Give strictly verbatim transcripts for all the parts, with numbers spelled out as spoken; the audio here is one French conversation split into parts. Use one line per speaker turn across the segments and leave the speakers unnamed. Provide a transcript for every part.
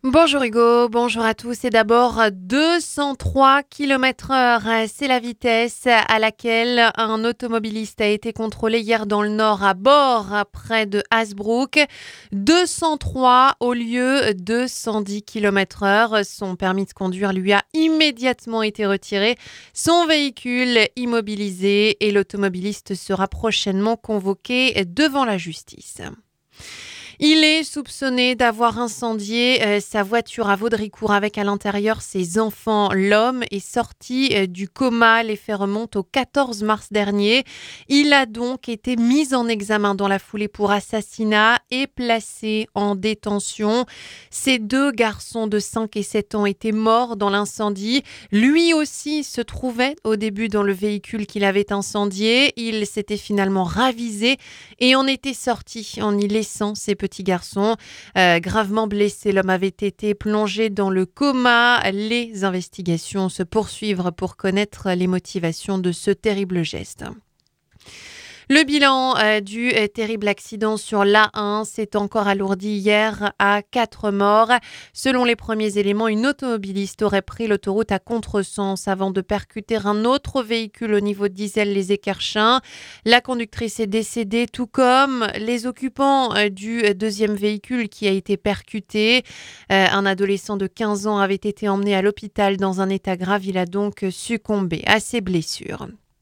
Bonjour Hugo, bonjour à tous. Et d'abord, deux cent trois kilomètres heure, c'est la vitesse à laquelle un automobiliste a été contrôlé hier dans le nord à bord, près de Hasbrook. deux cent trois au lieu de cent dix kilomètres heure. Son permis de conduire lui a immédiatement été retiré, son véhicule immobilisé et l'automobiliste sera prochainement convoqué devant la justice. Il est soupçonné d'avoir incendié euh, sa voiture à Vaudricourt avec à l'intérieur ses enfants. L'homme est sorti euh, du coma. Les faits remontent au quatorze mars dernier. Il a donc été mis en examen dans la foulée pour assassinat et placé en détention. Ces deux garçons de cinq et sept ans étaient morts dans l'incendie. Lui aussi se trouvait au début dans le véhicule qu'il avait incendié. Il s'était finalement ravisé et en était sorti en y laissant ses petits Petit garçon euh, gravement blessé. L'homme avait été plongé dans le coma. Les investigations se poursuivent pour connaître les motivations de ce terrible geste. Le bilan euh, du euh, terrible accident sur l'A un s'est encore alourdi hier à quatre morts. Selon les premiers éléments, une automobiliste aurait pris l'autoroute à contresens avant de percuter un autre véhicule au niveau d'Iselle-les-Équerchins. La conductrice est décédée, tout comme les occupants euh, du deuxième véhicule qui a été percuté. Euh, un adolescent de quinze ans avait été emmené à l'hôpital dans un état grave. Il a donc succombé à ses blessures.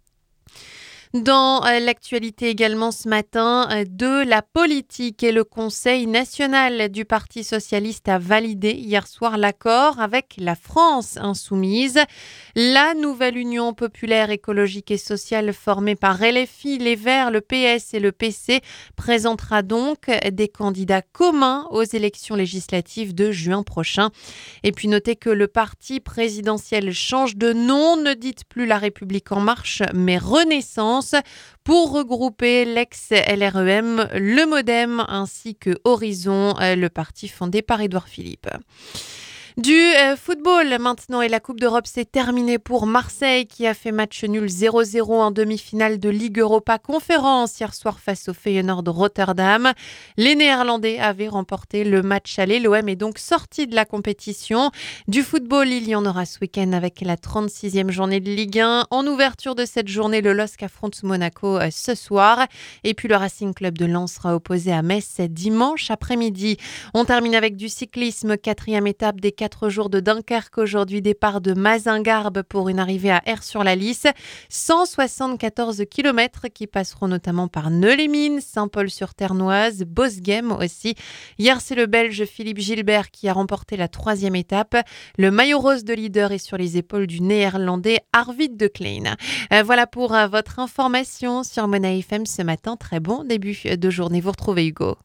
Dans euh, l'actualité également ce matin, euh, de la politique et le Conseil national du Parti socialiste a validé hier soir l'accord avec la France insoumise. La nouvelle Union populaire écologique et sociale formée par L F I, les Verts, le P S et le P C présentera donc des candidats communs aux élections législatives de juin prochain. Et puis notez que le parti présidentiel change de nom, ne dites plus La République en marche, mais Renaissance, pour regrouper l'ex-L R E M, le MoDem ainsi que Horizon, le parti fondé par Édouard Philippe. Du euh, football maintenant et la Coupe d'Europe s'est terminée pour Marseille qui a fait match nul zéro zéro en demi-finale de Ligue Europa Conférence hier soir face au Feyenoord de Rotterdam. Les Néerlandais avaient remporté le match aller. L'O M est donc sorti de la compétition. Du football, il y en aura ce week-end avec la trente-sixième journée de Ligue un. En ouverture de cette journée, le L O S C affronte Monaco euh, ce soir. Et puis le Racing Club de Lens sera opposé à Metz dimanche après-midi. On termine avec du cyclisme, quatrième étape des quatre jours de Dunkerque aujourd'hui, départ de Mazingarbe pour une arrivée à Aire-sur-la-Lys. cent soixante-quatorze kilomètres qui passeront notamment par Neux-les-Mines, Saint-Paul-sur-Ternoise, Bosghem aussi. Hier, c'est le Belge Philippe Gilbert qui a remporté la troisième étape. Le maillot rose de leader est sur les épaules du Néerlandais Arvid de Klein. Euh, voilà pour euh, votre information sur Mona F M ce matin. Très bon début de journée. Vous retrouvez Hugo.